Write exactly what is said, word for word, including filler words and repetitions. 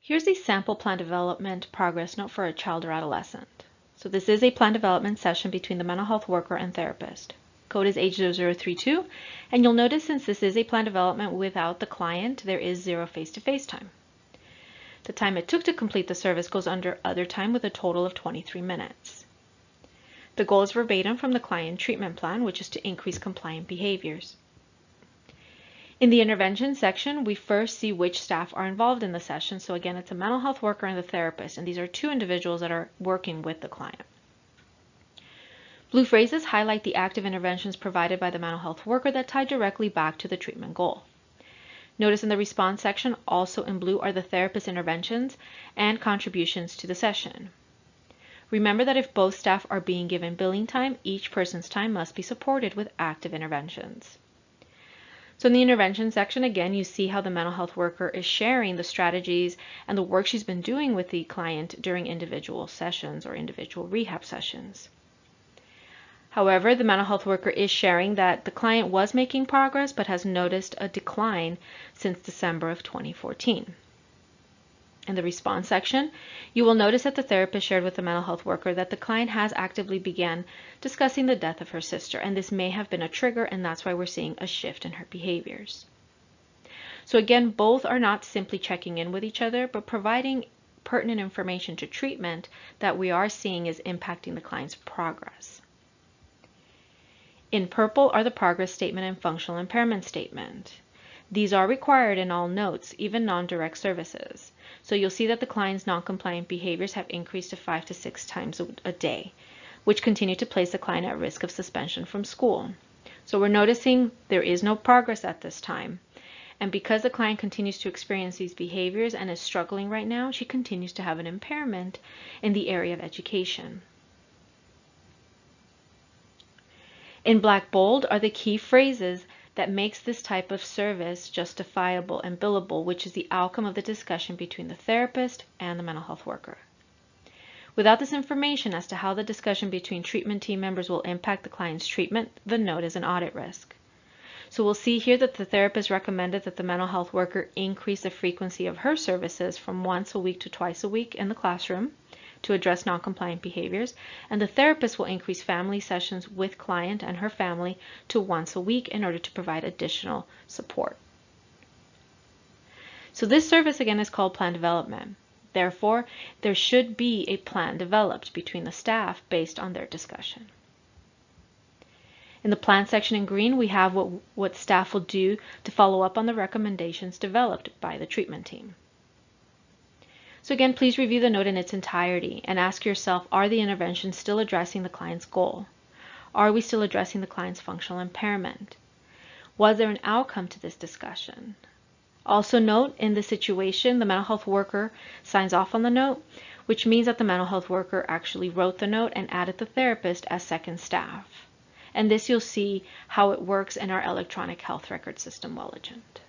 Here's a sample plan development progress note for a child or adolescent. So this is a plan development session between the mental health worker and therapist. Code is H zero zero three two, and you'll notice since this is a plan development without the client, there is zero face-to-face time. The time it took to complete the service goes under other time with a total of twenty-three minutes. The goal is verbatim from the client treatment plan, which is to increase compliant behaviors. In the intervention section, we first see which staff are involved in the session. So again, it's a mental health worker and the therapist, and these are two individuals that are working with the client. Blue phrases highlight the active interventions provided by the mental health worker that tie directly back to the treatment goal. Notice in the response section, also in blue, are the therapist interventions and contributions to the session. Remember that if both staff are being given billing time, each person's time must be supported with active interventions. So in the intervention section, again, you see how the mental health worker is sharing the strategies and the work she's been doing with the client during individual sessions or individual rehab sessions. However, the mental health worker is sharing that the client was making progress but has noticed a decline since December of twenty fourteen. In the response section, you will notice that the therapist shared with the mental health worker that the client has actively began discussing the death of her sister, and this may have been a trigger, and that's why we're seeing a shift in her behaviors. So again, both are not simply checking in with each other, but providing pertinent information to treatment that we are seeing is impacting the client's progress. In purple are the progress statement and functional impairment statement. These are required in all notes, even non-direct services. So you'll see that the client's non-compliant behaviors have increased to five to six times a day, which continue to place the client at risk of suspension from school. So we're noticing there is no progress at this time. And because the client continues to experience these behaviors and is struggling right now, she continues to have an impairment in the area of education. In black bold are the key phrases that makes this type of service justifiable and billable, which is the outcome of the discussion between the therapist and the mental health worker. Without this information as to how the discussion between treatment team members will impact the client's treatment, the note is an audit risk. So we'll see here that the therapist recommended that the mental health worker increase the frequency of her services from once a week to twice a week in the classroom to address non-compliant behaviors, and the therapist will increase family sessions with client and her family to once a week in order to provide additional support. So this service again is called plan development. Therefore, there should be a plan developed between the staff based on their discussion. In the plan section in green, we have what, what staff will do to follow up on the recommendations developed by the treatment team. So again, please review the note in its entirety and ask yourself, are the interventions still addressing the client's goal? Are we still addressing the client's functional impairment? Was there an outcome to this discussion? Also note, in this situation, the mental health worker signs off on the note, which means that the mental health worker actually wrote the note and added the therapist as second staff. And this you'll see how it works in our electronic health record system, WellAgent.